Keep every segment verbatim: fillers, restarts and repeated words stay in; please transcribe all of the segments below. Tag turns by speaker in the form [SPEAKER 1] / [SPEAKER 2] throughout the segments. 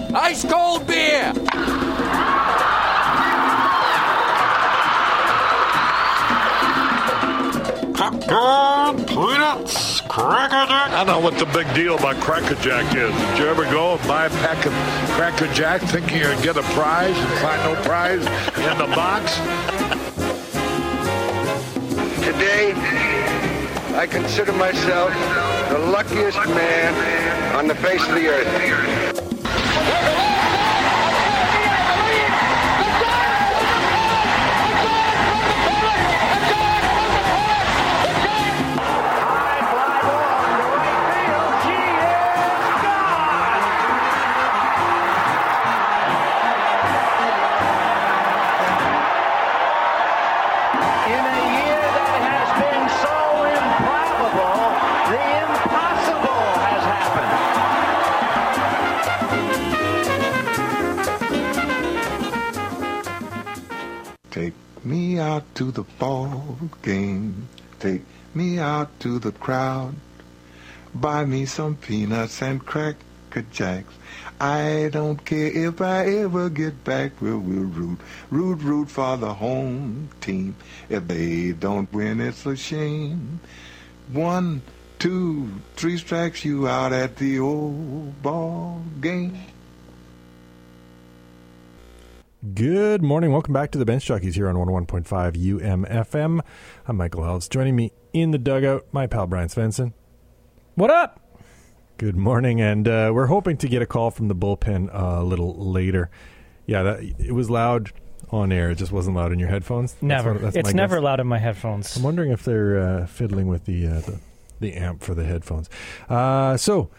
[SPEAKER 1] Ice cold beer!
[SPEAKER 2] Popcorn, peanuts, Cracker Jack. I don't know what the big deal about Cracker Jack is. Did you ever go and buy a pack of Cracker Jack thinking you'd get a prize and find no prize in the box?
[SPEAKER 3] Today, I consider myself the luckiest man on the face of the earth.
[SPEAKER 4] Take me out to the ball game. Take me out to the crowd. Buy me some peanuts and Cracker Jacks. I don't care if I ever get back. We'll, we'll root, root, root for the home team. If they don't win, it's a shame. One, two, three strikes you out at the old ball game.
[SPEAKER 5] Good morning. Welcome back to the Bench Jockeys here on one oh one point five U M F M. I'm Michael Helms. Joining me in the dugout, my pal Brian Svensson.
[SPEAKER 6] What up?
[SPEAKER 5] Good morning, and uh, we're hoping to get a call from the bullpen uh, a little later. Yeah, that, it was loud on air. It just wasn't loud in your headphones.
[SPEAKER 6] Never.
[SPEAKER 5] That's what, that's
[SPEAKER 6] it's never guess. loud in my headphones.
[SPEAKER 5] I'm wondering if they're uh, fiddling with the, uh, the the amp for the headphones. Uh, so,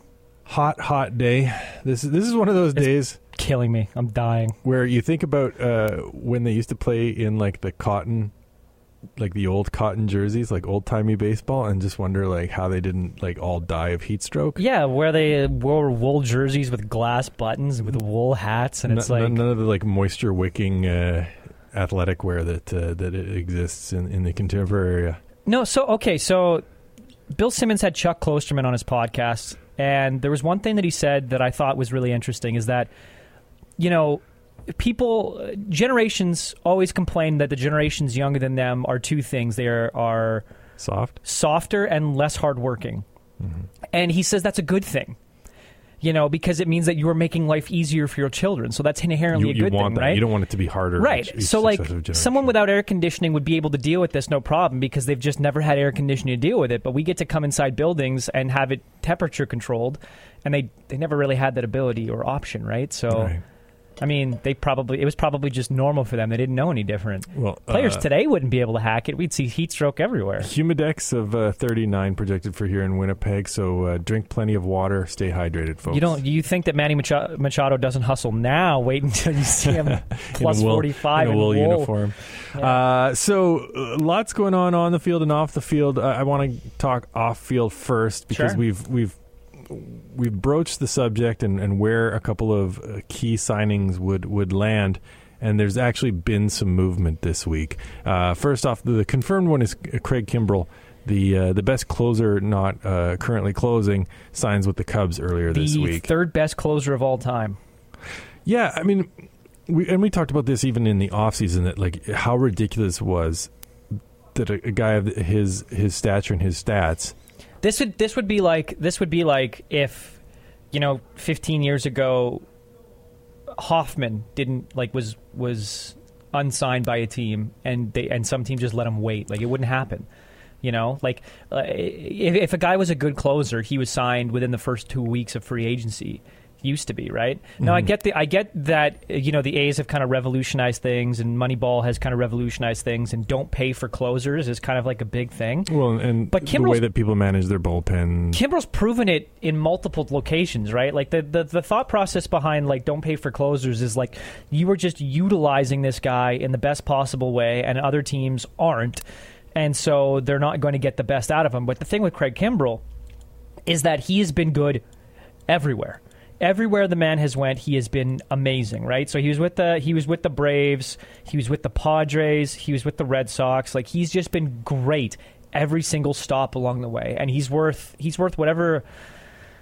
[SPEAKER 5] hot, hot day. This is this is one of those
[SPEAKER 6] it's
[SPEAKER 5] days.
[SPEAKER 6] Killing me. I'm dying.
[SPEAKER 5] Where you think about uh, when they used to play in like the cotton, like the old cotton jerseys, like old timey baseball, and just wonder like how they didn't like all die of heat stroke.
[SPEAKER 6] Yeah, where they wore wool jerseys with glass buttons with wool hats, and
[SPEAKER 5] N-
[SPEAKER 6] it's like
[SPEAKER 5] none of the like moisture wicking uh, athletic wear that uh, that exists in, in the contemporary era.
[SPEAKER 6] No, so okay, so Bill Simmons had Chuck Klosterman on his podcast, and there was one thing that he said that I thought was really interesting is that, you know, people, generations always complain that the generations younger than them are two things. They are, are
[SPEAKER 5] soft,
[SPEAKER 6] softer and less hardworking. Mm-hmm. And he says that's a good thing, you know, because it means that you are making life easier for your children. So that's inherently
[SPEAKER 5] you,
[SPEAKER 6] a good
[SPEAKER 5] you want
[SPEAKER 6] thing,
[SPEAKER 5] that.
[SPEAKER 6] right?
[SPEAKER 5] You don't want it to be harder.
[SPEAKER 6] Right.
[SPEAKER 5] Each, each
[SPEAKER 6] so like
[SPEAKER 5] generation.
[SPEAKER 6] Someone without air conditioning would be able to deal with this no problem because they've just never had air conditioning to deal with it. But we get to come inside buildings and have it temperature controlled, and they, they never really had that ability or option, right? So...
[SPEAKER 5] Right.
[SPEAKER 6] I mean, they probably it was probably just normal for them. They didn't know any different.
[SPEAKER 5] Well,
[SPEAKER 6] Players
[SPEAKER 5] uh,
[SPEAKER 6] today wouldn't be able to hack it. We'd see heat stroke everywhere.
[SPEAKER 5] Humidex of uh, thirty-nine projected for here in Winnipeg, so uh, drink plenty of water, stay hydrated, folks.
[SPEAKER 6] You don't you think that Manny Machado, Machado doesn't hustle now? Wait until you see him plus
[SPEAKER 5] in a wool,
[SPEAKER 6] forty-five
[SPEAKER 5] in a wool,
[SPEAKER 6] wool.
[SPEAKER 5] uniform. Yeah. Uh, so uh, lots going on on the field and off the field. Uh, I want to talk off field first because
[SPEAKER 6] Sure.
[SPEAKER 5] we've we've we've broached the subject and, and where a couple of uh, key signings would, would land, and there's actually been some movement this week. Uh, first off, the confirmed one is Craig Kimbrell, the uh, the best closer not uh, currently closing, signs with the Cubs earlier
[SPEAKER 6] the
[SPEAKER 5] this week.
[SPEAKER 6] The third best closer of all time.
[SPEAKER 5] Yeah, I mean, we and we talked about this even in the offseason, that like how ridiculous it was that a, a guy of his his stature and his stats.
[SPEAKER 6] This would this would be like this would be like if, you know, fifteen years ago, Hoffman didn't like was was unsigned by a team and they and some team just let him wait. Like it wouldn't happen. You know, like uh, if, if a guy was a good closer, he was signed within the first two weeks of free agency. Used to be, right? Mm-hmm. Now I get the I get that, you know, the A's have kind of revolutionized things and Moneyball has kind of revolutionized things, and don't pay for closers is kind of like a big thing.
[SPEAKER 5] Well, and
[SPEAKER 6] but
[SPEAKER 5] the way that people manage their bullpen.
[SPEAKER 6] Kimbrell's proven it in multiple locations, right? Like the, the the thought process behind like don't pay for closers is like you were just utilizing this guy in the best possible way, and other teams aren't, and so they're not going to get the best out of him. But the thing with Craig Kimbrell is that he has been good everywhere. Everywhere the man has went, he has been amazing, right? So he was with the he was with the Braves, he was with the Padres, he was with the Red Sox. Like he's just been great every single stop along the way, and he's worth he's worth whatever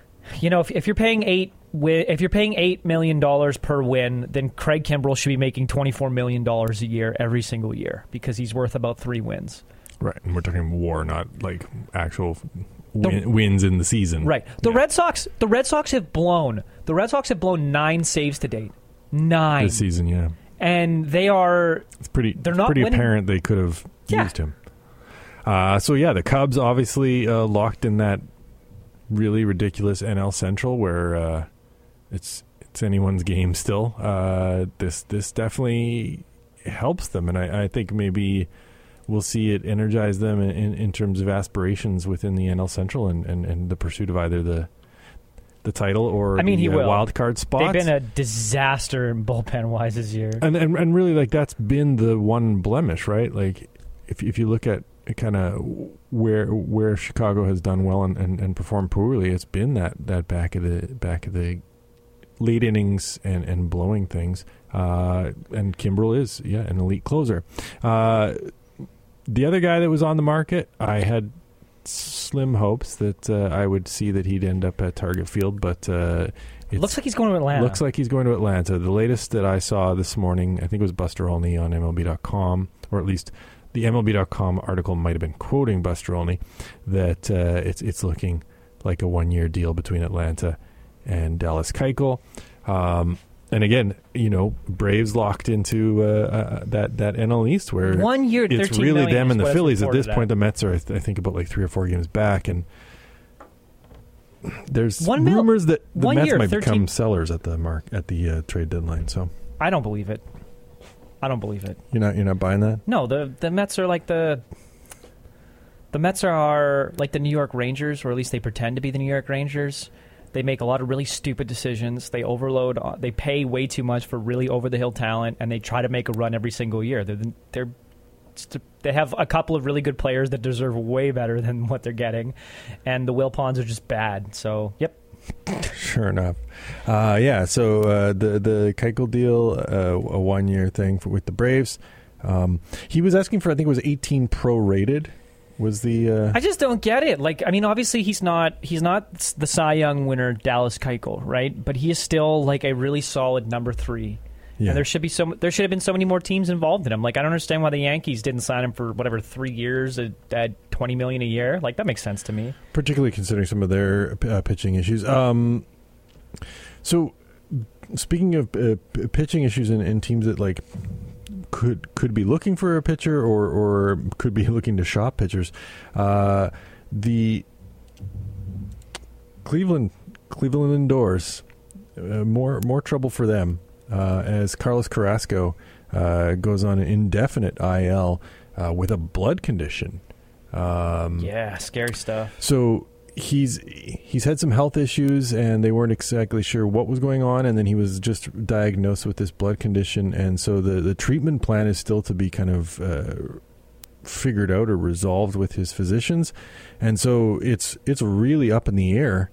[SPEAKER 6] you know, if, if you're paying eight, if you're paying eight million dollars per win, then Craig Kimbrell should be making twenty-four million dollars a year every single year because he's worth about three wins.
[SPEAKER 5] Right, and we're talking WAR, not like actual win, the, wins in the season.
[SPEAKER 6] Right. The
[SPEAKER 5] yeah.
[SPEAKER 6] Red Sox, the Red Sox have blown. The Red Sox have blown nine saves to date. Nine
[SPEAKER 5] this season, yeah.
[SPEAKER 6] And they are.
[SPEAKER 5] It's pretty.
[SPEAKER 6] They're
[SPEAKER 5] it's
[SPEAKER 6] not
[SPEAKER 5] pretty
[SPEAKER 6] winning.
[SPEAKER 5] apparent they could have
[SPEAKER 6] yeah.
[SPEAKER 5] used him. Uh, so yeah, the Cubs obviously uh, locked in that really ridiculous N L Central where uh, it's it's anyone's game still. Uh, this this definitely helps them, and I, I think maybe we'll see it energize them in, in, in terms of aspirations within the N L Central and, and, and the pursuit of either the the title or
[SPEAKER 6] I mean,
[SPEAKER 5] the
[SPEAKER 6] he
[SPEAKER 5] uh,
[SPEAKER 6] will.
[SPEAKER 5] wild card spots.
[SPEAKER 6] They've been a disaster in bullpen wise this year,
[SPEAKER 5] and, and and really like that's been the one blemish, right? Like if if you look at kind of where where Chicago has done well and, and, and performed poorly, it's been that, that back of the back of the late innings and, and blowing things. Uh, and Kimbrell is yeah an elite closer. Uh, the other guy that was on the market, I had slim hopes that uh, I would see that he'd end up at Target Field, but uh, it
[SPEAKER 6] looks like he's going to Atlanta.
[SPEAKER 5] Looks like he's going to Atlanta. The latest that I saw this morning, I think it was Buster Olney on M L B dot com, or at least the M L B dot com article might have been quoting Buster Olney, that uh, it's it's looking like a one-year deal between Atlanta and Dallas Keuchel. Um, and again, you know, Braves locked into uh, uh, that that N L East where
[SPEAKER 6] one year,
[SPEAKER 5] it's really them and the Phillies. At this
[SPEAKER 6] at.
[SPEAKER 5] point, the Mets are, I, th- I think, about like three or four games back, and there's
[SPEAKER 6] one mil-
[SPEAKER 5] rumors that the
[SPEAKER 6] one
[SPEAKER 5] Mets
[SPEAKER 6] year,
[SPEAKER 5] might
[SPEAKER 6] thirteen
[SPEAKER 5] become sellers at the mark at the uh, trade deadline. So
[SPEAKER 6] I don't believe it. I don't believe it.
[SPEAKER 5] You're not you're not buying that?
[SPEAKER 6] No, the the Mets are like the the Mets are like the New York Rangers, or at least they pretend to be the New York Rangers. They make a lot of really stupid decisions. They overload. They pay way too much for really over the hill talent, and they try to make a run every single year. They're they're they have a couple of really good players that deserve way better than what they're getting, and the Wilpons are just bad. So, yep.
[SPEAKER 5] Sure enough, uh, yeah. So uh, the the Keuchel deal, uh, a one year thing for, with the Braves. Um, he was asking for, I think it was eighteen pro rated. Was the uh...
[SPEAKER 6] I just don't get it. Like, I mean, obviously he's not he's not the Cy Young winner Dallas Keuchel, right? But he is still like a really solid number three. Yeah. And there should be so there should have been so many more teams involved in him. Like, I don't understand why the Yankees didn't sign him for whatever three years at, at twenty million a year. Like, that makes sense to me.
[SPEAKER 5] Particularly considering some of their uh, pitching issues. Um, so, speaking of uh, p- pitching issues in, in teams that like could could be looking for a pitcher or or could be looking to shop pitchers, uh, the Cleveland Cleveland indoors, uh, more more trouble for them. Uh, as Carlos Carrasco uh, goes on an indefinite I L uh, with a blood condition. Um,
[SPEAKER 6] yeah, scary stuff.
[SPEAKER 5] So he's he's had some health issues, and they weren't exactly sure what was going on, and then he was just diagnosed with this blood condition, and so the, the treatment plan is still to be kind of uh, figured out or resolved with his physicians, and so it's it's really up in the air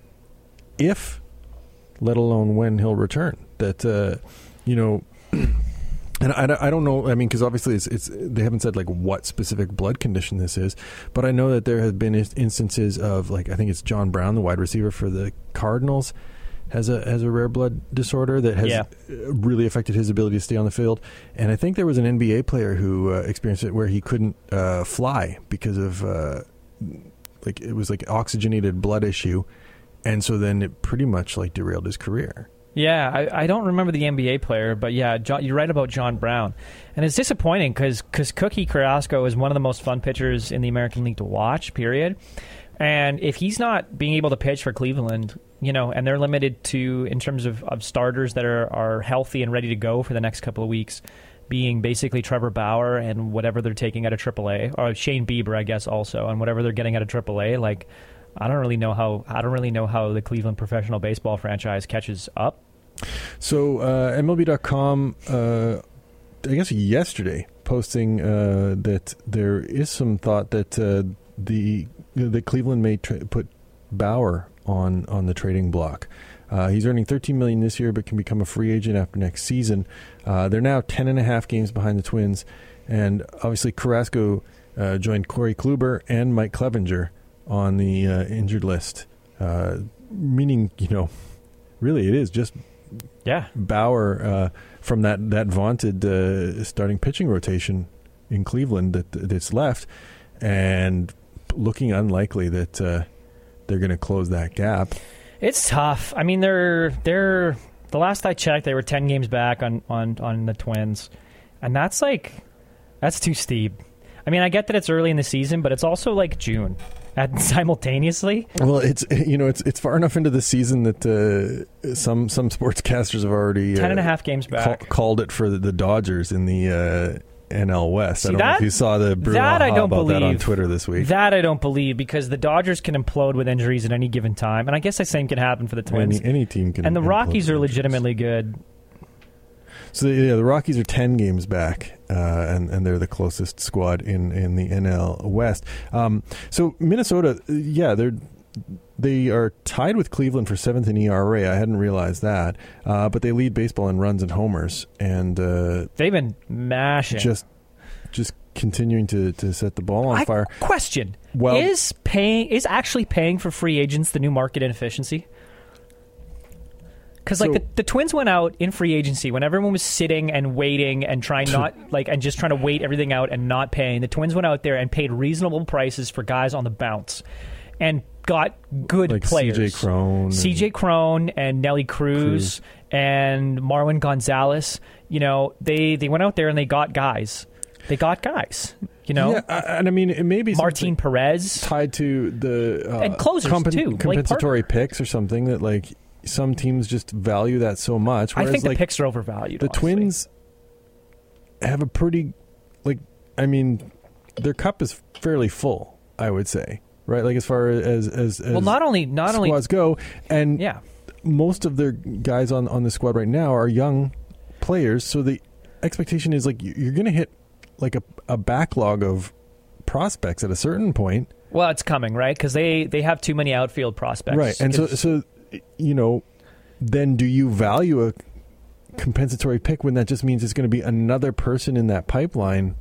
[SPEAKER 5] if, let alone when, he'll return. That, uh, you know, and I, I don't know, I mean, because obviously it's, it's they haven't said, like, what specific blood condition this is, but I know that there have been instances of, like, I think it's John Brown, the wide receiver for the Cardinals, has a has a rare blood disorder that has
[SPEAKER 6] yeah.
[SPEAKER 5] really affected his ability to stay on the field. And I think there was an N B A player who uh, experienced it where he couldn't uh, fly because of, uh, like, it was like oxygenated blood issue. And so then it pretty much, like, derailed his career.
[SPEAKER 6] Yeah, I, I don't remember the N B A player, but yeah, John, you're right about John Brown. And it's disappointing because Cookie Carrasco is one of the most fun pitchers in the American League to watch, period. And if he's not being able to pitch for Cleveland, you know, and they're limited to, in terms of, of starters that are, are healthy and ready to go for the next couple of weeks, being basically Trevor Bauer and whatever they're taking out of triple A, or Shane Bieber, I guess, also, and whatever they're getting out of triple A, like, I don't really know how I don't really know how the Cleveland professional baseball franchise catches up.
[SPEAKER 5] So uh, M L B dot com, uh, I guess yesterday, posting uh, that there is some thought that uh, the the Cleveland may tra- put Bauer on on the trading block. Uh, he's earning thirteen million dollars this year, but can become a free agent after next season. Uh, they're now ten and a half games behind the Twins, and obviously Carrasco uh, joined Corey Kluber and Mike Clevenger on the uh, injured list. Uh, meaning, you know, really it is just
[SPEAKER 6] yeah.
[SPEAKER 5] Bauer uh, from that, that vaunted uh, starting pitching rotation in Cleveland that that's left, and looking unlikely that uh, they're going to close that gap.
[SPEAKER 6] It's tough. I mean, they're they're the last I checked, they were ten games back on, on, on the Twins, and that's like that's too steep. I mean, I get that it's early in the season, but it's also like June, at, simultaneously.
[SPEAKER 5] Well, it's you know it's it's far enough into the season that uh, some some sportscasters have already uh,
[SPEAKER 6] ten and a half games back
[SPEAKER 5] ca- called it for the, the Dodgers in the uh, N L West.
[SPEAKER 6] See,
[SPEAKER 5] I don't
[SPEAKER 6] that,
[SPEAKER 5] know if you saw the brouhaha
[SPEAKER 6] that I don't
[SPEAKER 5] about
[SPEAKER 6] believe.
[SPEAKER 5] that on Twitter this week.
[SPEAKER 6] That I don't believe, because the Dodgers can implode with injuries at any given time, and I guess the same can happen for the Twins.
[SPEAKER 5] Any, any team can.
[SPEAKER 6] And the Rockies are
[SPEAKER 5] injuries.
[SPEAKER 6] legitimately good.
[SPEAKER 5] So yeah, the Rockies are ten games back, uh, and and they're the closest squad in, in the N L West. Um, so Minnesota, yeah, they're they are tied with Cleveland for seventh in E R A. I hadn't realized that, uh, but they lead baseball in runs and homers, and uh,
[SPEAKER 6] they've been mashing.
[SPEAKER 5] Just just continuing to, to set the ball on
[SPEAKER 6] I
[SPEAKER 5] fire.
[SPEAKER 6] Question:
[SPEAKER 5] well,
[SPEAKER 6] is paying is actually paying for free agents the new market inefficiency? Because like
[SPEAKER 5] So-
[SPEAKER 6] the, the Twins went out in free agency when everyone was sitting and waiting and trying not like and just trying to wait everything out and not paying. The Twins went out there and paid reasonable prices for guys on the bounce, and got good
[SPEAKER 5] like
[SPEAKER 6] players.
[SPEAKER 5] C J Crone,
[SPEAKER 6] C J Crone and Nelly Cruz,
[SPEAKER 5] Cruz.
[SPEAKER 6] and Marwin Gonzalez. You know, they they went out there and they got guys. They got guys. You know,
[SPEAKER 5] yeah, I- and I mean it may be
[SPEAKER 6] Martin
[SPEAKER 5] something
[SPEAKER 6] Perez.
[SPEAKER 5] tied to the uh,
[SPEAKER 6] And closers, too, Blake
[SPEAKER 5] compensatory
[SPEAKER 6] Parker.
[SPEAKER 5] picks or something that like some teams just value that so much.
[SPEAKER 6] I
[SPEAKER 5] Whereas,
[SPEAKER 6] think the
[SPEAKER 5] like,
[SPEAKER 6] picks are overvalued.
[SPEAKER 5] the
[SPEAKER 6] honestly.
[SPEAKER 5] Twins have a pretty, like, I mean, their cup is fairly full, I would say, right? Like as far as as, as
[SPEAKER 6] Well, not only not only
[SPEAKER 5] squads go, and
[SPEAKER 6] yeah.
[SPEAKER 5] most of their guys on on the squad right now are young players, so the expectation is like you- you're going to hit like a a backlog of prospects at a certain point.
[SPEAKER 6] Well, it's coming, right? Because they, they have too many outfield prospects.
[SPEAKER 5] Right, and so
[SPEAKER 6] 'Cause-
[SPEAKER 5] so you know, then do you value a compensatory pick when that just means it's going to be another person in that pipeline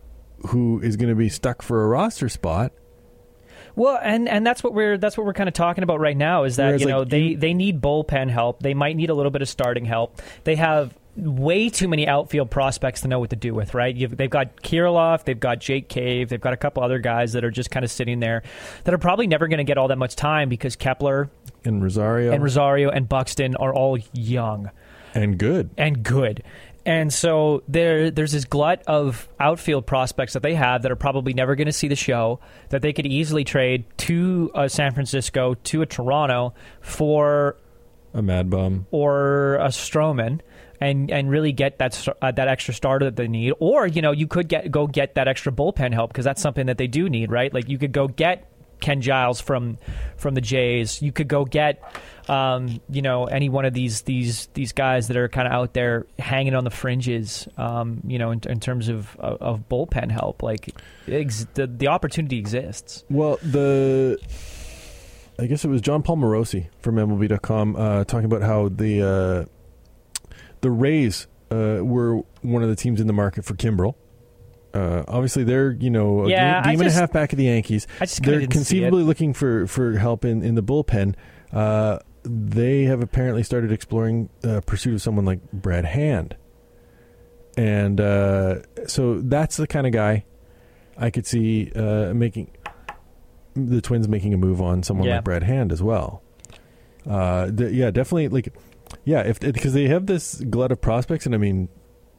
[SPEAKER 5] who is going to be stuck for a roster spot?
[SPEAKER 6] Well, and, and that's what we're that's what we're kind of talking about right now is that
[SPEAKER 5] Whereas,
[SPEAKER 6] you know
[SPEAKER 5] like,
[SPEAKER 6] they,
[SPEAKER 5] you-
[SPEAKER 6] they need bullpen help. They might need a little bit of starting help. They have way too many outfield prospects to know what to do with. Right? You've, they've got Kirilloff, they've got Jake Cave, they've got a couple other guys that are just kind of sitting there that are probably never going to get all that much time because Kepler
[SPEAKER 5] And Rosario
[SPEAKER 6] and Rosario and Buxton are all young.
[SPEAKER 5] and good.
[SPEAKER 6] and good. And so there, there's this glut of outfield prospects that they have that are probably never going to see the show, that they could easily trade to uh, San Francisco, to a Toronto for
[SPEAKER 5] A Mad Bum.
[SPEAKER 6] or a Stroman, and and really get that st- uh, that extra starter that they need. Or you know you could get go get that extra bullpen help because that's something that they do need, right? Like you could go get Ken Giles from from the Jays. You could go get um, you know any one of these these these guys that are kind of out there hanging on the fringes. Um, you know, in, in terms of, of of bullpen help, like ex- the the opportunity exists.
[SPEAKER 5] Well, the I guess it was John Paul Morosi from M L B dot com uh, talking about how the uh, the Rays uh, were one of the teams in the market for Kimbrel. Uh, obviously, they're you know a
[SPEAKER 6] Yeah,
[SPEAKER 5] game,
[SPEAKER 6] I
[SPEAKER 5] game and
[SPEAKER 6] just-
[SPEAKER 5] a half back of the Yankees.
[SPEAKER 6] I just kinda
[SPEAKER 5] They're
[SPEAKER 6] didn't see
[SPEAKER 5] conceivably
[SPEAKER 6] it.
[SPEAKER 5] looking for, for help in, in the bullpen. Uh, they have apparently started exploring uh, pursuit of someone like Brad Hand, and uh, so that's the kind of guy I could see uh, making the Twins making a move on someone
[SPEAKER 6] Yeah.
[SPEAKER 5] like Brad Hand as well. Uh, the, yeah, definitely. Like, yeah, if because they have this glut of prospects, and I mean,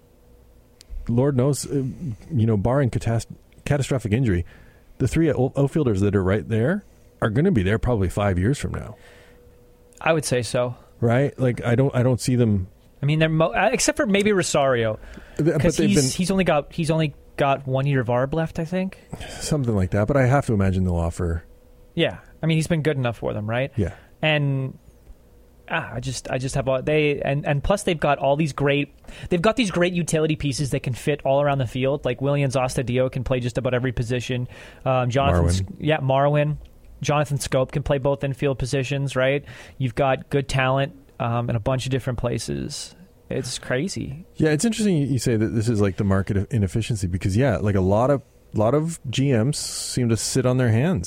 [SPEAKER 5] Lord knows, uh, you know, barring catast- catastrophic injury, the three out- outfielders that are right there are going to be there probably five years from now,
[SPEAKER 6] I would say so.
[SPEAKER 5] right? Like, I don't, I don't see them.
[SPEAKER 6] I mean, they're mo- uh, except for maybe Rosario
[SPEAKER 5] But
[SPEAKER 6] because
[SPEAKER 5] they've
[SPEAKER 6] he's
[SPEAKER 5] been
[SPEAKER 6] he's only got he's only got one year of arb left, I think.
[SPEAKER 5] something like that. But I have to imagine they'll offer.
[SPEAKER 6] Yeah, I mean he's been good enough for them, right?
[SPEAKER 5] Yeah.
[SPEAKER 6] And ah, I just I just have all they and, and plus they've got all these great they've got these great utility pieces that can fit all around the field. Like Williams Astudillo can play just about every position. Um, Jonathan,
[SPEAKER 5] Marwin.
[SPEAKER 6] Sc- yeah, Marwin, Jonathan Scope can play both infield positions, right? You've got good talent um, in a bunch of different places. It's crazy.
[SPEAKER 5] Yeah, it's interesting you say that this is like the market of inefficiency because yeah, like a lot of lot of G Ms seem to sit on their hands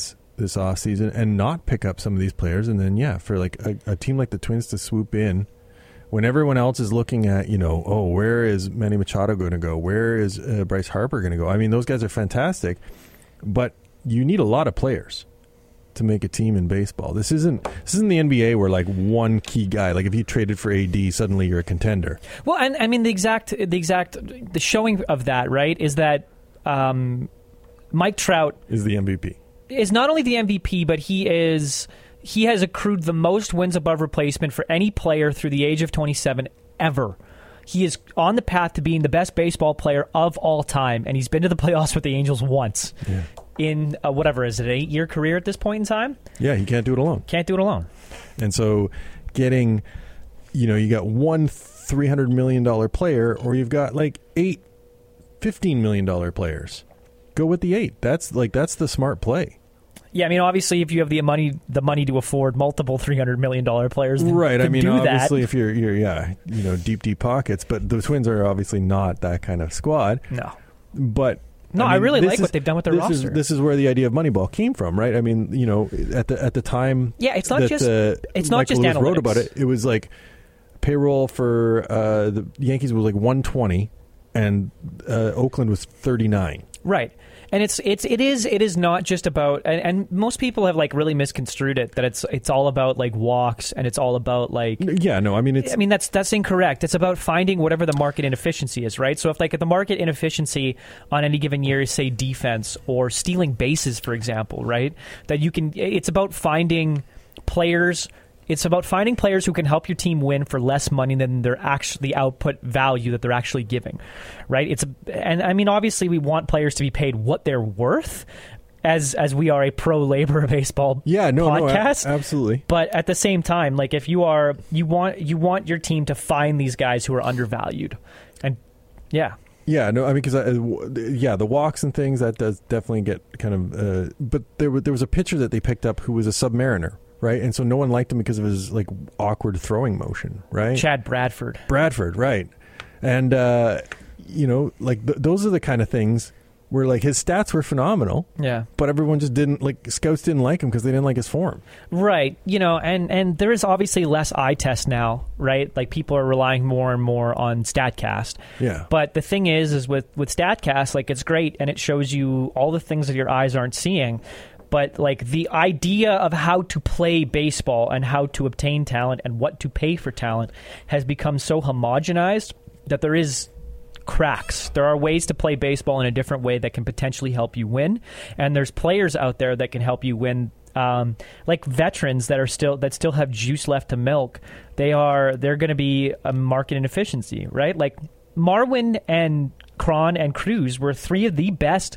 [SPEAKER 5] this offseason and not pick up some of these players. And then, yeah, for like a, a team like the Twins to swoop in when everyone else is looking at, you know, oh, where is Manny Machado going to go? Where is uh, Bryce Harper going to go? I mean, those guys are fantastic, but you need a lot of players to make a team in baseball. This isn't this isn't the N B A where like one key guy, like if you traded for A D, suddenly you're a contender.
[SPEAKER 6] Well, and I mean the exact the exact the showing of that, right, is that um, Mike Trout
[SPEAKER 5] is the M V P.
[SPEAKER 6] Is not only the M V P, but he is he has accrued the most wins above replacement for any player through the age of twenty-seven ever. He is on the path to being the best baseball player of all time, and he's been to the playoffs with the Angels once. Yeah. In a, whatever, is it an eight-year career at this point in time?
[SPEAKER 5] Yeah, he can't do it alone.
[SPEAKER 6] Can't do it alone.
[SPEAKER 5] And so getting, you know, you got one three hundred million dollars player, or you've got like eight fifteen million dollars players. Go with the eight. That's like that's the smart play.
[SPEAKER 6] Yeah, I mean, obviously, if you have the money, the money to afford multiple three hundred million dollars players, then,
[SPEAKER 5] right?
[SPEAKER 6] then
[SPEAKER 5] I mean,
[SPEAKER 6] do
[SPEAKER 5] obviously,
[SPEAKER 6] that.
[SPEAKER 5] if you're, you're, yeah, you know, deep, deep pockets. But the Twins are obviously not that kind of squad.
[SPEAKER 6] No,
[SPEAKER 5] but
[SPEAKER 6] no, I, mean, I really like is, what they've done with their
[SPEAKER 5] this
[SPEAKER 6] roster.
[SPEAKER 5] Is, this is where the idea of Moneyball came from, right? I mean, you know, at the at the time,
[SPEAKER 6] yeah, it's not
[SPEAKER 5] that,
[SPEAKER 6] just
[SPEAKER 5] uh,
[SPEAKER 6] it's not
[SPEAKER 5] Michael
[SPEAKER 6] just
[SPEAKER 5] Lewis
[SPEAKER 6] analytics.
[SPEAKER 5] wrote about it. It was like payroll for uh, the Yankees was like one twenty, and uh, Oakland was thirty-nine.
[SPEAKER 6] Right. And it's it's it is it is not just about and, and most people have like really misconstrued it that it's it's all about like walks and it's all about like
[SPEAKER 5] yeah no I mean it's
[SPEAKER 6] I mean that's that's incorrect. It's about finding whatever the market inefficiency is, right? So if like the market inefficiency on any given year is say defense or stealing bases, for example, right? That you can it's about finding players. It's about finding players who can help your team win for less money than their actually output value that they're actually giving, right? It's a, and I mean, obviously, we want players to be paid what they're worth, as as we are a pro labor baseball
[SPEAKER 5] yeah, no,
[SPEAKER 6] podcast.
[SPEAKER 5] No, a- absolutely.
[SPEAKER 6] But at the same time, like if you are, you want you want your team to find these guys who are undervalued, and yeah.
[SPEAKER 5] Yeah, no, I mean, because yeah, the walks and things that does definitely get kind of. Uh, but there, there was a pitcher that they picked up who was a Submariner, right? And so no one liked him because of his like awkward throwing motion, right?
[SPEAKER 6] Chad Bradford.
[SPEAKER 5] Bradford, right? And uh, you know, like th- those are the kind of things where like his stats were phenomenal,
[SPEAKER 6] yeah,
[SPEAKER 5] but everyone just didn't like scouts didn't like him because they didn't like his form,
[SPEAKER 6] right? You know, and and there is obviously less eye test now, right? Like people are relying more and more on StatCast,
[SPEAKER 5] yeah.
[SPEAKER 6] But the thing is, is with with StatCast, like it's great and it shows you all the things that your eyes aren't seeing. But like the idea of how to play baseball and how to obtain talent and what to pay for talent has become so homogenized that there is cracks. There are ways to play baseball in a different way that can potentially help you win, and there's players out there that can help you win. Um, like veterans that are still that still have juice left to milk. They are they're going to be a market inefficiency, right? Like Marwin and Cron and Cruz were three of the best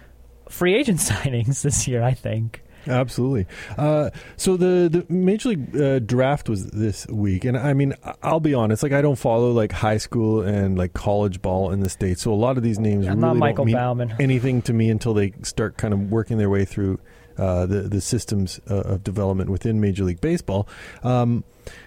[SPEAKER 6] free agent signings this year, I think.
[SPEAKER 5] Absolutely. Uh, so the, the Major League uh, draft was this week, and I mean, I'll be honest, like I don't follow like high school and like college ball in the States, so a lot of these names
[SPEAKER 6] yeah,
[SPEAKER 5] really
[SPEAKER 6] not Michael
[SPEAKER 5] don't mean
[SPEAKER 6] Bauman.
[SPEAKER 5] anything to me until they start kind of working their way through uh, the the systems uh, of development within Major League Baseball. Um,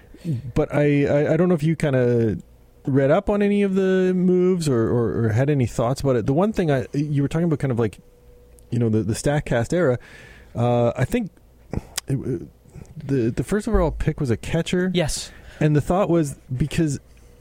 [SPEAKER 5] but I, I I don't know if you kind of read up on any of the moves or, or, or had any thoughts about it. The one thing I you were talking about, kind of like, you know, the the StatCast era. Uh, I think it, the the first overall pick was a catcher.
[SPEAKER 6] Yes,
[SPEAKER 5] and the thought was because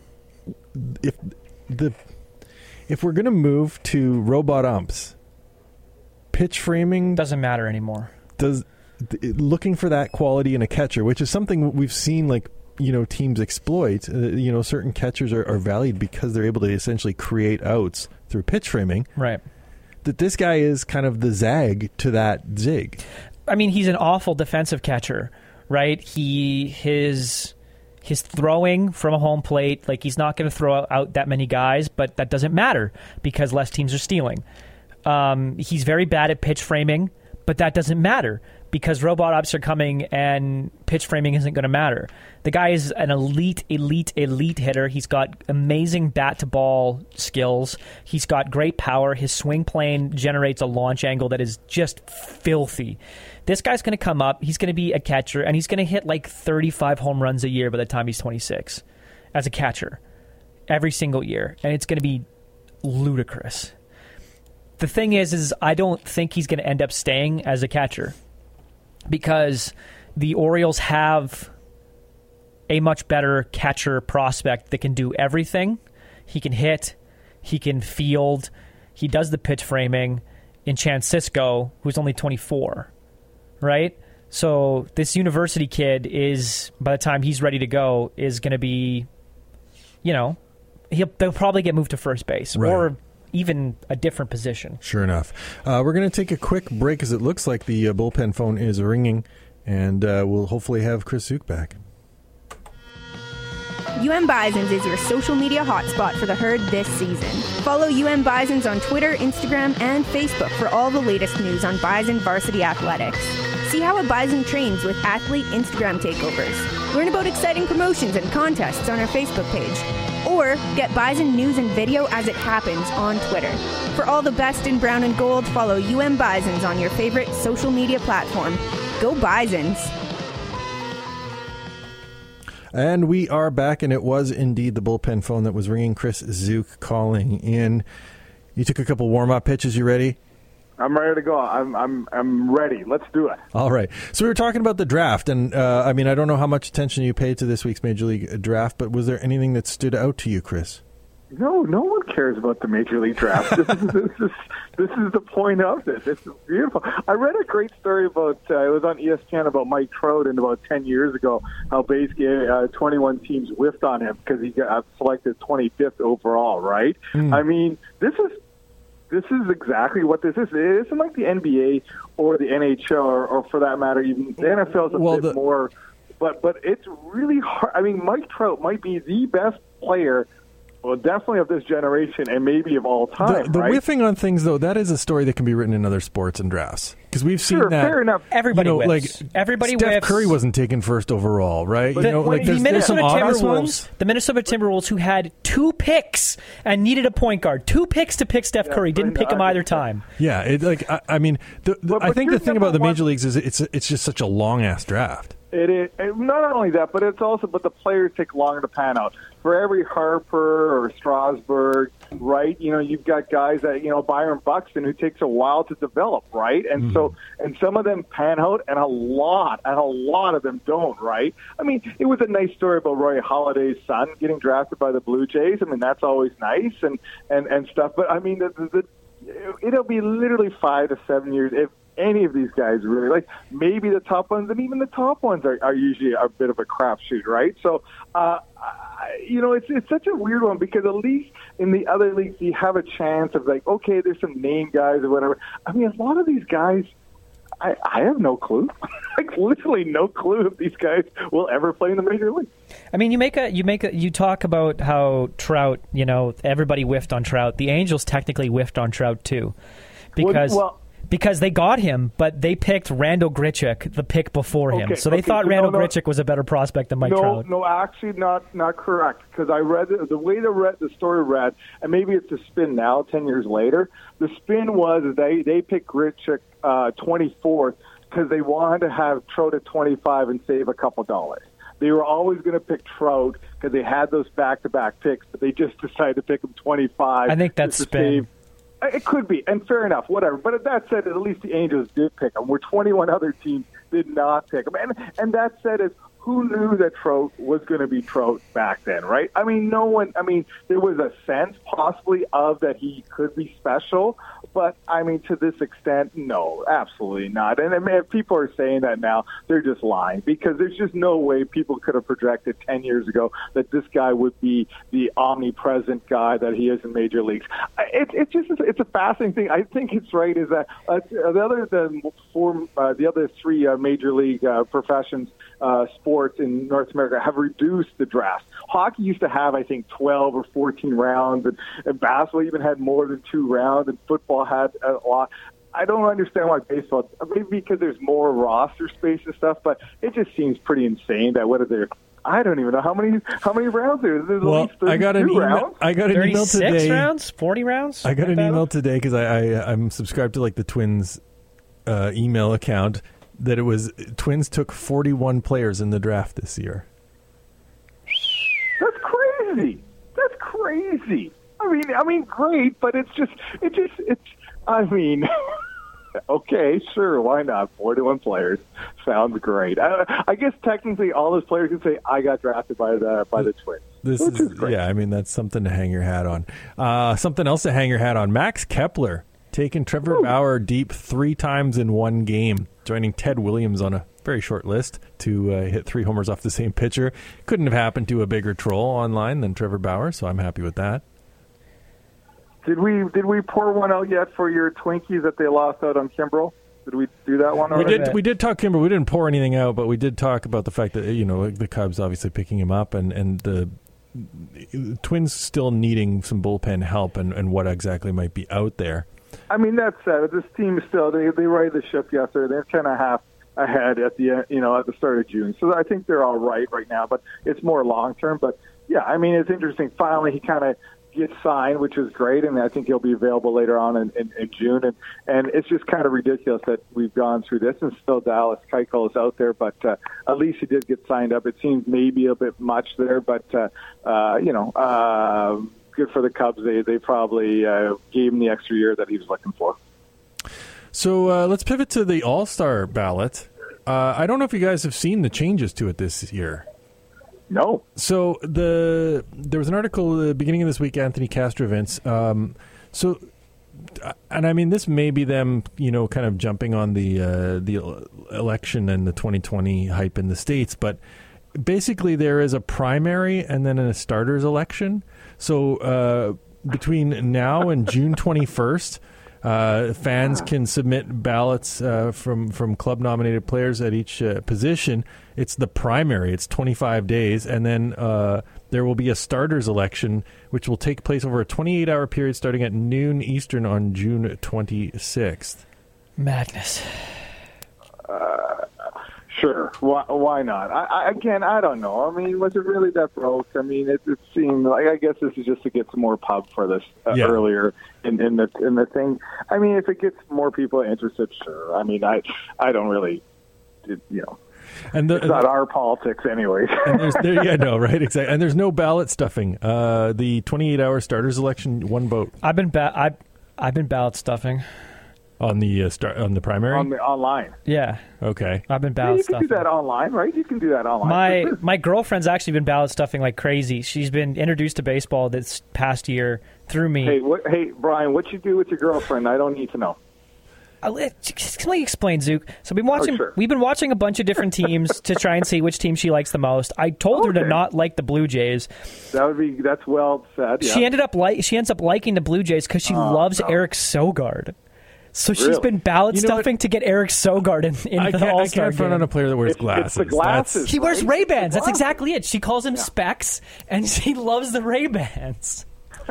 [SPEAKER 5] if the if we're going to move to robot umps, pitch framing
[SPEAKER 6] doesn't matter anymore.
[SPEAKER 5] Does looking for that quality in a catcher, which is something we've seen like you know teams exploit. Uh, you know, certain catchers are, are valued because they're able to essentially create outs through pitch framing.
[SPEAKER 6] Right.
[SPEAKER 5] That this guy is kind of the zag to that zig.
[SPEAKER 6] I mean, he's an awful defensive catcher, right? He his his throwing from a home plate, like he's not going to throw out that many guys, but that doesn't matter because less teams are stealing. Um, he's very bad at pitch framing, but that doesn't matter because robot ups are coming and pitch framing isn't going to matter. The guy is an elite, elite, elite hitter. He's got amazing bat-to-ball skills. He's got great power. His swing plane generates a launch angle that is just filthy. This guy's going to come up. He's going to be a catcher, and he's going to hit like thirty-five home runs a year by the time he's twenty-six as a catcher every single year, and it's going to be ludicrous. The thing is, is I don't think he's going to end up staying as a catcher. because the Orioles have a much better catcher prospect that can do everything. He can hit, he can field, he does the pitch framing in Chance Sisco, who's only twenty-four, right? So this university kid is, by the time he's ready to go, is going to be, you know, he'll they'll probably get moved to first base
[SPEAKER 5] right.
[SPEAKER 6] or even a different position.
[SPEAKER 5] Sure enough. Uh, we're going to take a quick break as it looks like the uh, bullpen phone is ringing, and uh, we'll hopefully have Chris Zook back.
[SPEAKER 1] U M Bisons is your social media hotspot for the Herd this season. Follow U M Bisons on Twitter, Instagram, and Facebook for all the latest news on Bison varsity athletics. See how a Bison trains with athlete Instagram takeovers. Learn about exciting promotions and contests on our Facebook page. Or get Bison news and video as it happens on Twitter. For all the best in brown and gold, follow U M Bisons on your favorite social media platform. Go Bisons!
[SPEAKER 5] And we are back, and it was indeed the bullpen phone that was ringing. Chris Zook calling in. You took a couple warm-up pitches. You ready?
[SPEAKER 7] I'm ready to go. I'm I'm I'm ready. Let's do it.
[SPEAKER 5] All right. So we were talking about the draft, and uh, I mean, I don't know how much attention you paid to this week's Major League draft, but was there anything that stood out to you, Chris?
[SPEAKER 7] No, no one cares about the Major League draft. This is this is this is the point of this. It's beautiful. I read a great story about uh, it was on E S P N about Mike Trout, and about ten years ago, how basically uh, twenty-one teams whiffed on him because he got selected twenty-fifth overall. Right? Mm. I mean, this is. This is exactly what this is. It isn't like the N B A or the N H L, or, or for that matter, even the N F L is a
[SPEAKER 5] well,
[SPEAKER 7] bit
[SPEAKER 5] the,
[SPEAKER 7] more. But but it's really hard. I mean, Mike Trout might be the best player, well, definitely of this generation and maybe of all time.
[SPEAKER 5] The, the
[SPEAKER 7] right?
[SPEAKER 5] whiffing on things, though, that is a story that can be written in other sports and drafts. Because we've seen
[SPEAKER 7] sure,
[SPEAKER 5] that.
[SPEAKER 7] Fair enough.
[SPEAKER 6] Everybody
[SPEAKER 5] you know,
[SPEAKER 6] whiffs.
[SPEAKER 5] like
[SPEAKER 6] Everybody
[SPEAKER 5] Steph
[SPEAKER 6] whiffs.
[SPEAKER 5] Curry wasn't taken first overall, right?
[SPEAKER 6] The,
[SPEAKER 5] you know, like
[SPEAKER 6] the
[SPEAKER 5] there's, there's some
[SPEAKER 6] Minnesota
[SPEAKER 5] obvious
[SPEAKER 6] Timberwolves,
[SPEAKER 5] ones.
[SPEAKER 6] the Minnesota Timberwolves, who had two picks and needed a point guard, two picks to pick Steph
[SPEAKER 7] yeah,
[SPEAKER 6] Curry, didn't pick him either time.
[SPEAKER 5] Yeah, it, like I, I mean, the, the,
[SPEAKER 7] but,
[SPEAKER 5] I
[SPEAKER 7] but
[SPEAKER 5] think the thing about the
[SPEAKER 7] one,
[SPEAKER 5] major leagues is it's it's just such a long ass draft.
[SPEAKER 7] It is not only that, but it's also but the players take longer to pan out. For every Harper or Strasburg, right? You know, you've got guys that you know Byron Buxton who takes a while to develop, right? And mm-hmm. so, and some of them pan out, and a lot, and a lot of them don't, right? I mean, it was a nice story about Roy Halladay's son getting drafted by the Blue Jays. I mean, that's always nice and and and stuff. But I mean, the, the, the, it'll be literally five to seven years if any of these guys really like maybe the top ones, and even the top ones are, are usually a bit of a crapshoot, right? So, uh, I, you know, it's it's such a weird one because at least in the other leagues you have a chance of like, okay, there's some name guys or whatever. I mean, a lot of these guys, I, I have no clue, like literally no clue if these guys will ever play in the major league.
[SPEAKER 6] I mean, you make a you make a, you talk about how Trout, you know, everybody whiffed on Trout. The Angels technically whiffed on Trout too, because. Well, well, Because they got him, but they picked Randall Grichuk the pick before him.
[SPEAKER 7] Okay,
[SPEAKER 6] so they
[SPEAKER 7] okay,
[SPEAKER 6] thought
[SPEAKER 7] so
[SPEAKER 6] Randall
[SPEAKER 7] no, no,
[SPEAKER 6] Grichuk was a better prospect than Mike
[SPEAKER 7] no,
[SPEAKER 6] Trout.
[SPEAKER 7] No, actually not not correct. Because I read the, the way the, read, the story read, and maybe it's a spin now, ten years later. The spin was they, they picked Grichuk uh, twenty-fourth because they wanted to have Trout at twenty-five and save a couple dollars. They were always going to pick Trout because they had those back-to-back picks, but they just decided to pick him twenty-five.
[SPEAKER 6] I think that's spin.
[SPEAKER 7] Save. It could be, and fair enough, whatever. But that said, at least the Angels did pick him, where twenty-one other teams did not pick him. And, and that said, is who knew that Trout was going to be Trout back then, right? I mean, no one, I mean, there was a sense possibly of that he could be special, but, I mean, to this extent, no, absolutely not. And I mean, if people are saying that now, they're just lying, because there's just no way people could have projected ten years ago that this guy would be the omnipresent guy that he is in major leagues. It, it's just, it's a fascinating thing. I think it's right is that uh, the other, the, four, uh, the other three uh, major league uh, professions, uh, sports in North America have reduced the draft. Hockey used to have, I think, twelve or fourteen rounds, and, and basketball even had more than two rounds, and football had a lot. I don't understand why baseball, maybe because there's more roster space and stuff, but it just seems pretty insane that what are there? I don't even know how many how many rounds there. There's
[SPEAKER 5] well,
[SPEAKER 7] at least
[SPEAKER 5] I got an email.
[SPEAKER 7] Rounds.
[SPEAKER 5] I got an email today.
[SPEAKER 6] thirty-six rounds, forty rounds.
[SPEAKER 5] I got
[SPEAKER 6] like
[SPEAKER 5] an
[SPEAKER 6] that?
[SPEAKER 5] email today because I, I I'm subscribed to like the Twins uh, email account. That it was Twins took forty-one players in the draft this year.
[SPEAKER 7] That's crazy. That's crazy. I mean, I mean, great, but it's just, it just, it's. I mean, Okay, sure, why not? forty-one players sounds great. I, I guess technically all those players can say, I got drafted by the by the Twins.
[SPEAKER 5] This is, is yeah, I mean, that's something to hang your hat on. Uh, something else to hang your hat on. Max Kepler taking Trevor Ooh. Bauer deep three times in one game, joining Ted Williams on a very short list to uh, hit three homers off the same pitcher. Couldn't have happened to a bigger troll online than Trevor Bauer, so I'm happy with that.
[SPEAKER 7] Did we did we pour one out yet for your Twinkies that they lost out on Kimbrel? Did we do that one already?
[SPEAKER 5] We did. We did talk Kimbrel. We didn't pour anything out, but we did talk about the fact that, you know, the Cubs obviously picking him up, and, and the Twins still needing some bullpen help, and, and what exactly might be out there.
[SPEAKER 7] I mean, that's uh, this team still they they righted the ship yesterday. They're kind of half ahead at the you know at the start of June, so I think they're all right right now. But it's more long term. But yeah, I mean, it's interesting. Finally, he kind of gets signed, which is great, and I think he'll be available later on in, in, in June. And, and it's just kind of ridiculous that we've gone through this, and still Dallas Keuchel is out there, but uh, at least he did get signed up. It seems maybe a bit much there, but, uh, uh, you know, uh, good for the Cubs. They, they probably uh, gave him the extra year that he was looking for.
[SPEAKER 5] So uh, let's pivot to the All-Star ballot. Uh, I don't know if you guys have seen the changes to it this year.
[SPEAKER 7] No.
[SPEAKER 5] So the there was an article at the beginning of this week, Anthony Castrovince. Um, so, and I mean, this may be them, you know, kind of jumping on the uh, the election and the twenty twenty hype in the States. But basically, there is a primary and then a starters election. So uh, between now and June twenty-first, uh, fans can submit ballots uh, from from club nominated players at each uh, position. It's the primary. It's twenty-five days, and then uh, there will be a starters election, which will take place over a twenty-eight hour period starting at noon Eastern on June twenty-sixth.
[SPEAKER 6] Madness.
[SPEAKER 7] Uh, sure. Why, why not? I, I, again, I don't know. I mean, was it really that broke? I mean, it, it seemed like, I guess this is just to get some more pub for this uh, yeah. earlier in, in the in the thing. I mean, if it gets more people interested, sure. I mean, I I don't really, it, you know.
[SPEAKER 5] And the,
[SPEAKER 7] it's not our politics, anyways.
[SPEAKER 5] And there's, there, yeah, no, right, exactly. And there's no ballot stuffing. Uh, the twenty-eight hour starters election, one vote.
[SPEAKER 6] I've been ba- I've, I've been ballot stuffing
[SPEAKER 5] on the uh, start on the primary.
[SPEAKER 7] On the online.
[SPEAKER 6] Yeah.
[SPEAKER 5] Okay.
[SPEAKER 6] I've been ballot
[SPEAKER 7] yeah, you
[SPEAKER 6] stuffing.
[SPEAKER 7] You can do that online, right? You can do that online.
[SPEAKER 6] My my girlfriend's actually been ballot stuffing like crazy. She's been introduced to baseball this past year through me.
[SPEAKER 7] Hey, what, hey, Brian, what you do with your girlfriend? I don't need to know.
[SPEAKER 6] I'll let, just let me explain, Zook. So we've been watching.
[SPEAKER 7] Oh, sure.
[SPEAKER 6] We've been watching a bunch of different teams to try and see which team she likes the most. I told okay. her to not like the Blue Jays.
[SPEAKER 7] That would be. That's well said. Yeah.
[SPEAKER 6] She ended up like. She ends up liking the Blue Jays because she
[SPEAKER 7] oh,
[SPEAKER 6] loves
[SPEAKER 7] no.
[SPEAKER 6] Eric Sogard. So
[SPEAKER 7] really?
[SPEAKER 6] she's been ballot
[SPEAKER 5] you know
[SPEAKER 6] stuffing
[SPEAKER 5] what?
[SPEAKER 6] to get Eric Sogard in, in
[SPEAKER 5] I
[SPEAKER 6] the
[SPEAKER 5] can't,
[SPEAKER 6] All-Star
[SPEAKER 5] I can't front
[SPEAKER 6] game.
[SPEAKER 5] on a player that wears
[SPEAKER 7] it's,
[SPEAKER 5] glasses.
[SPEAKER 7] It's the glasses.
[SPEAKER 5] That's,
[SPEAKER 6] he wears
[SPEAKER 7] right?
[SPEAKER 6] Ray-Bans. That's exactly it. She calls him yeah. Specs, and she loves the Ray-Bans.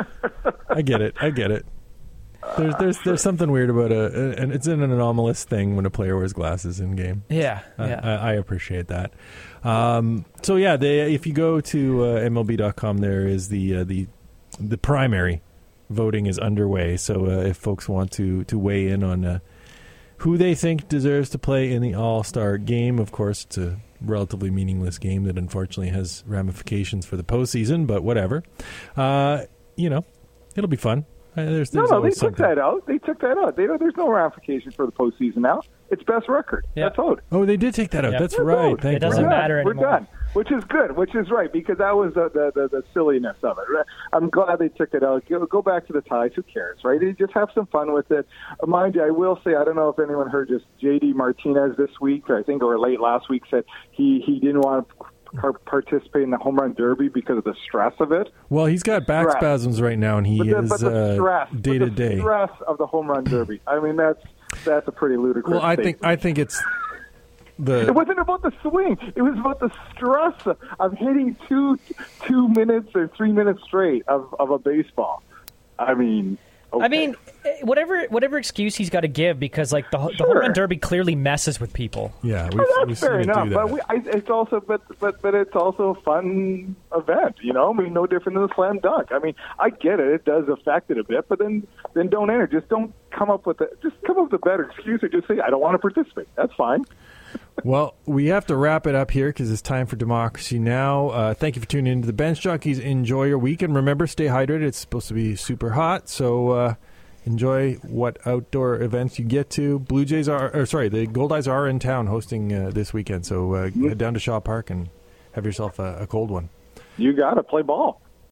[SPEAKER 5] I get it. I get it. There's there's there's something weird about a, and it's an anomalous thing when a player wears glasses in game.
[SPEAKER 6] Yeah, yeah.
[SPEAKER 5] I, I appreciate that. Um, so yeah, they, if you go to uh, M L B dot com, there is the uh, the the primary voting is underway. So uh, if folks want to to weigh in on uh, who they think deserves to play in the All-Star game, of course, it's a relatively meaningless game that unfortunately has ramifications for the postseason. But whatever, uh, you know, it'll be fun. There's, there's
[SPEAKER 7] no, no, they took
[SPEAKER 5] something.
[SPEAKER 7] that out. They took that out. They, there's no ramification for the postseason now. It's best record.
[SPEAKER 6] Yeah.
[SPEAKER 7] That's out.
[SPEAKER 5] Oh, they did take that out.
[SPEAKER 6] Yeah.
[SPEAKER 5] That's
[SPEAKER 7] That's
[SPEAKER 5] right.
[SPEAKER 7] out.
[SPEAKER 5] Thank
[SPEAKER 6] It doesn't
[SPEAKER 5] you.
[SPEAKER 6] matter
[SPEAKER 7] We're
[SPEAKER 6] anymore.
[SPEAKER 7] done, which is good, which is right, because that was the, the, the, the silliness of it. I'm glad they took it out. Go, go back to the ties. Who cares, right? They just have some fun with it. Mind you, I will say, I don't know if anyone heard just J D Martinez this week, I think, or late last week, said he, he didn't want to participate in the home run derby because of the stress of it.
[SPEAKER 5] Well, he's got back
[SPEAKER 7] stress.
[SPEAKER 5] spasms right now, and he
[SPEAKER 7] but the,
[SPEAKER 5] is
[SPEAKER 7] but the stress,
[SPEAKER 5] uh, day
[SPEAKER 7] but
[SPEAKER 5] to
[SPEAKER 7] the
[SPEAKER 5] day.
[SPEAKER 7] stress of the home run derby. I mean, that's that's a pretty ludicrous.
[SPEAKER 5] Well, I
[SPEAKER 7] statement.
[SPEAKER 5] think I think it's the.
[SPEAKER 7] It wasn't about the swing. It was about the stress of hitting two two minutes or three minutes straight of, of a baseball. I mean. Okay.
[SPEAKER 6] I mean, whatever whatever excuse he's got to give, because like the, the
[SPEAKER 7] Sure.
[SPEAKER 6] home run derby clearly messes with people.
[SPEAKER 5] Yeah, we've,
[SPEAKER 7] Well, that's
[SPEAKER 5] we've
[SPEAKER 7] fair
[SPEAKER 5] seen it
[SPEAKER 7] enough.
[SPEAKER 5] do that.
[SPEAKER 7] But we, I, it's also, but but but it's also a fun event. You know, I mean, no different than a slam dunk. I mean, I get it; it does affect it a bit. But then then don't enter. Just don't come up with a just come up with a better excuse, or just say I don't want to participate. That's fine.
[SPEAKER 5] Well, we have to wrap it up here because it's time for Democracy Now! Uh, thank you for tuning in to the Bench Jockeys. Enjoy your week, and remember, stay hydrated. It's supposed to be super hot, so. Uh, enjoy what outdoor events you get to. Blue Jays are, or sorry, the Goldeyes are in town hosting uh, this weekend, so uh, mm-hmm. head down to Shaw Park and have yourself a, a cold one.
[SPEAKER 7] You got to play ball.